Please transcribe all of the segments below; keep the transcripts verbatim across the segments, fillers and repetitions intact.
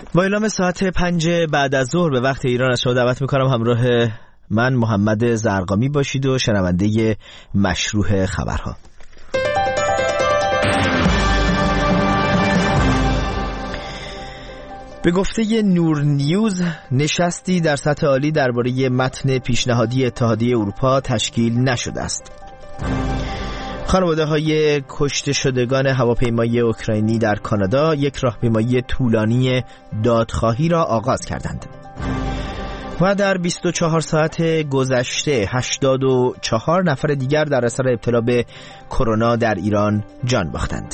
با اعلام ساعت پنج بعد از ظهر به وقت ایران از شما دعوت میکنم همراه من محمد زرقامی باشید و شنونده مشروع خبرها. به گفته نور نیوز، نشستی در سطح عالی درباره متن پیشنهادی اتحادیه اروپا تشکیل نشده است. خانواده‌های کشته شدگان هواپیمای اوکراینی در کانادا یک راهپیمایی طولانی دادخواهی را آغاز کردند. و در بیست و چهار ساعت گذشته هشتاد و چهار نفر دیگر در اثر ابتلا به کرونا در ایران جان باختند.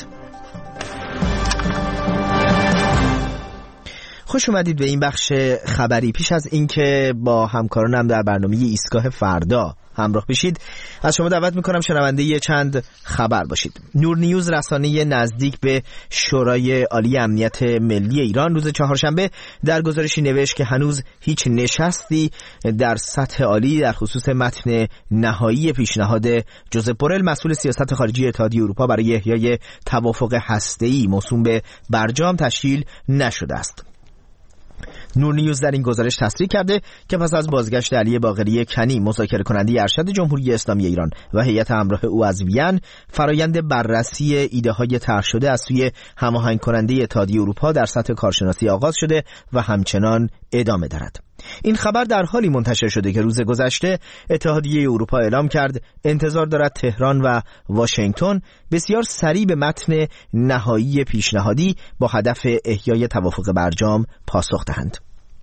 خوش اومدید به این بخش خبری. پیش از اینکه با همکارانم در برنامه ایستگاه فردا همراه بشید، از شما دعوت میکنم شنونده ی چند خبر باشید. نور نیوز، رسانه نزدیک به شورای عالی امنیت ملی ایران، روز چهارشنبه در گزارشی نوشت که هنوز هیچ نشستی در سطح عالی در خصوص متن نهایی پیشنهاد جوزپ بورل، مسئول سیاست خارجی اتحادیه اروپا برای احیای توافق هسته‌ای موسوم به برجام، تشکیل نشده است. نور نیوز در این گزارش تصریح کرده که پس از بازگشت علی باقری کنی، مذاکره کننده ارشد جمهوری اسلامی ایران و هیئت همراه او از وین، فرایند بررسی ایده های طرح شده از سوی هماهنگ کننده اتحادیه اروپا در سطح کارشناسی آغاز شده و همچنان ادامه دارد. این خبر در حالی منتشر شده که روز گذشته اتحادیه اروپا اعلام کرد انتظار دارد تهران و واشنگتن بسیار سریع به متن نهایی پیشنهادی با هدف احیای توافق برجام پاسخ دهند.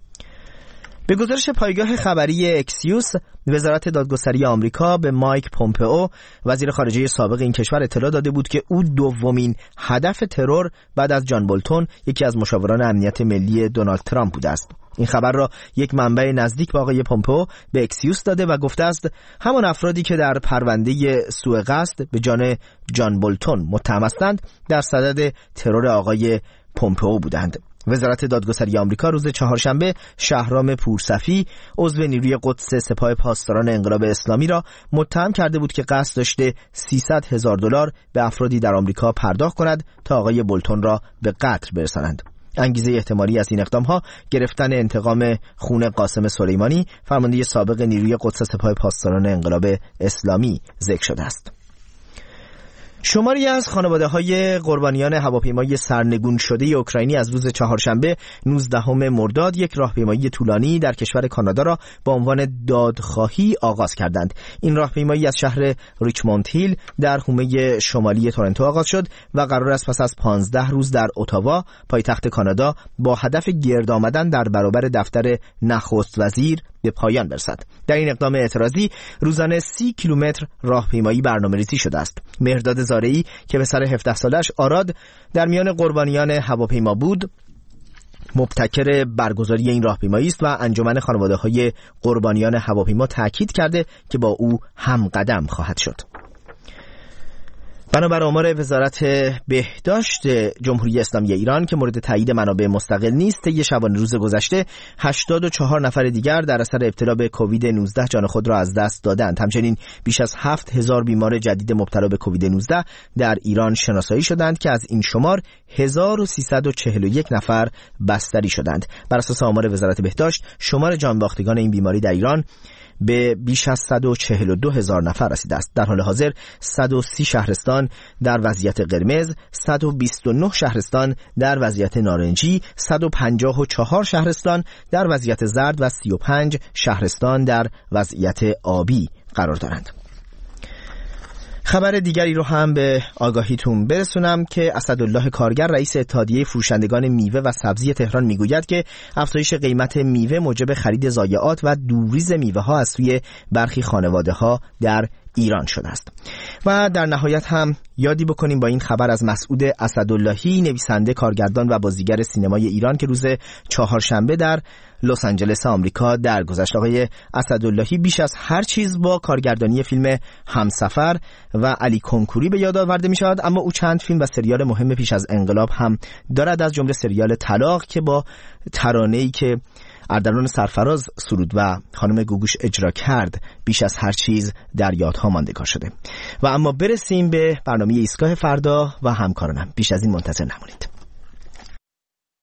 به گزارش پایگاه خبری اکسیوس، وزارت دادگستری آمریکا به مایک پومپئو، وزیر خارجه سابق این کشور، اطلاع داده بود که او دومین هدف ترور بعد از جان بولتون، یکی از مشاوران امنیت ملی دونالد ترامپ بوده است. این خبر را یک منبع نزدیک به آقای پومپئو به اکسیوس داده و گفته است همان افرادی که در پرونده سوء قصد به جان جان بولتون متهم هستند در صدد ترور آقای پومپئو بودند. وزارت دادگستری آمریکا روز چهارشنبه شهرام پورصفی، عضو نیروی قدس سپاه پاسداران انقلاب اسلامی، را متهم کرده بود که قصد داشته سیصد هزار دلار به افرادی در آمریکا پرداخت کند تا آقای بولتون را به قتل برسانند. انگیزه احتمالی از این اقدام‌ها گرفتن انتقام خون قاسم سلیمانی، فرمانده سابق نیروی قدس سپاه پاسداران انقلاب اسلامی، ذکر شده است. شماری از خانواده‌های قربانیان هواپیمای سرنگون شده اوکراینی از روز چهارشنبه نوزدهم مرداد یک راهپیمایی طولانی در کشور کانادا را با عنوان دادخواهی آغاز کردند. این راهپیمایی از شهر ریچموند هیل در حومه شمالی تورنتو آغاز شد و قرار است پس از پانزده روز در اتاوا، پایتخت کانادا، با هدف گرد آمدن در برابر دفتر نخست وزیر به پایان برسد. در این اقدام اعتراضی روزانه سی کیلومتر راهپیمایی برنامه‌ریزی شده است. مهرداد زارعی که به سر هفده سالش آراد در میان قربانیان هواپیما بود، مبتکر برگزاری این راهپیمایی است و انجمن خانواده‌های قربانیان هواپیما تاکید کرده که با او همقدم خواهد شد. بنابر آمار وزارت بهداشت جمهوری اسلامی ایران که مورد تایید منابع مستقل نیست، طی شبانه روز گذشته هشتاد و چهار نفر دیگر در اثر ابتلا به کووید نوزده جان خود را از دست دادند. همچنین بیش از هفت هزار بیمار جدید مبتلا به کووید نوزده در ایران شناسایی شدند که از این شمار هزار و سیصد و چهل و یک نفر بستری شدند. بر اساس آمار وزارت بهداشت، شمار جانباختگان این بیماری در ایران به بیش از صد و چهل و دو هزار نفر رسیده است. در حال حاضر صد و سی شهرستان در وضعیت قرمز، صد و بیست و نه شهرستان در وضعیت نارنجی، صد و پنجاه و چهار شهرستان در وضعیت زرد و سی و پنج شهرستان در وضعیت آبی قرار دارند. خبر دیگری رو هم به آگاهیتون برسونم که اسدالله کارگر، رئیس اتحادیه فروشندگان میوه و سبزی تهران، میگوید که افزایش قیمت میوه موجب خرید ضایعات و دوریز میوه ها از سوی برخی خانواده ها در ایران شده است. و در نهایت هم یادی بکنیم با این خبر از مسعود اسداللهی، نویسنده، کارگردان و بازیگر سینمای ایران که روز چهارشنبه در لس آنجلس آمریکا درگذشت. آقای اسداللهی بیش از هر چیز با کارگردانی فیلم همسفر و علی کنکوری به یاد آورده می شود، اما او چند فیلم و سریال مهم پیش از انقلاب هم دارد، از جمله سریال طلاق که با ترانه‌ای که اردلان سرفراز سرود و خانم گوگوش اجرا کرد بیش از هر چیز در یادها ماندگار شده. و اما برسیم به برنامه ایستگاه فردا و همکارانم. بیش از این منتظر نمونید.